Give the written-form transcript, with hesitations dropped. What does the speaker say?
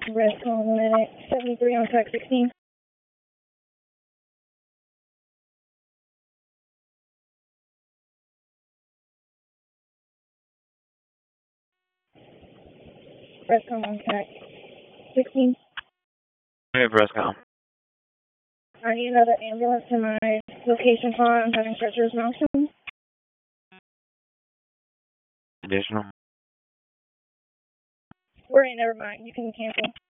Rescom 73 on track 16. Rescom on track 16. Hey, Rescom. I need another ambulance in my location car. I'm having treacherous malfunction. Additional. Never mind. You can cancel.